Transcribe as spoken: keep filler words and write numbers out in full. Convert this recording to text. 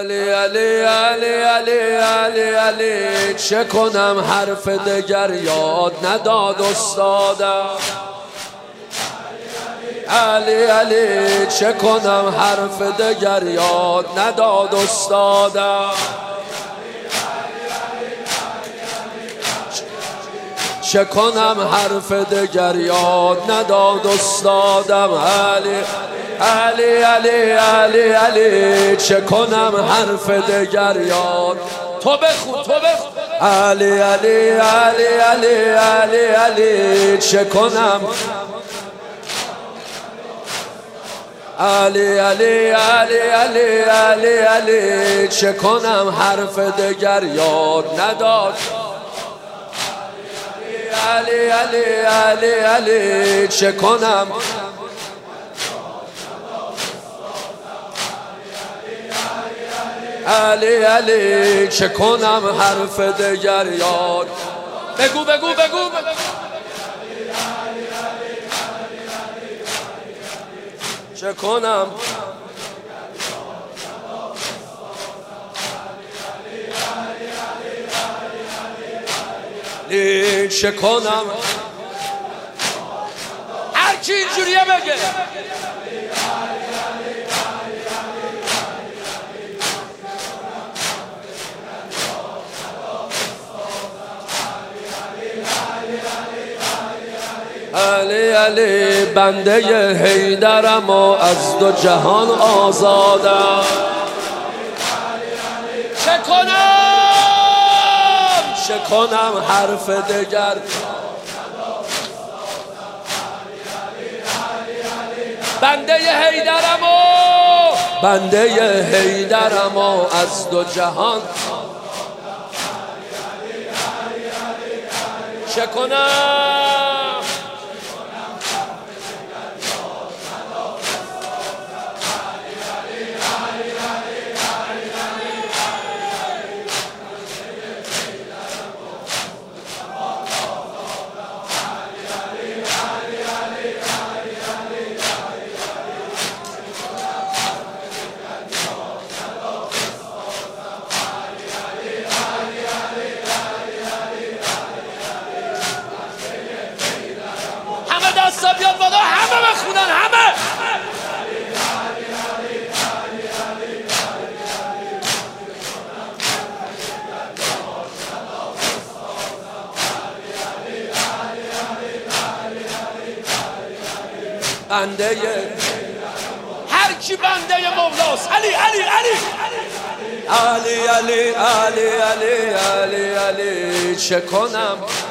علی علی علی علی علی علی چه کنم حرف دگر یاد نداد استادم. علی علی چه کنم حرف دگر یاد نداد استادم. چه کنم حرف دگر یاد نداد استادم. علی علی علی علی علی چه کنم حرف دگر یاد. تو بخون تو بخون. علی علی علی علی علی علی چه کنم. علی علی علی علی علی علی چه کنم حرف دگر یاد نداد. علی علی علی علی چه کنم. علی علی چه کنم حرف دگر یاد. بگو بگو بگو چه کنم. چه کنم. هر کی اینجوریه بگه. علی علی بنده حیدرم و از دو جهان آزادم. چه کنم چه کنم حرف دگر. بنده حیدرم و بنده حیدرم و از دو جهان. چه کنم. دستا بیاد بالا همه بخونن همه. بنده هر کی بنده مولاست. علی علی علی علی علی علی علی علی علی چه کنم.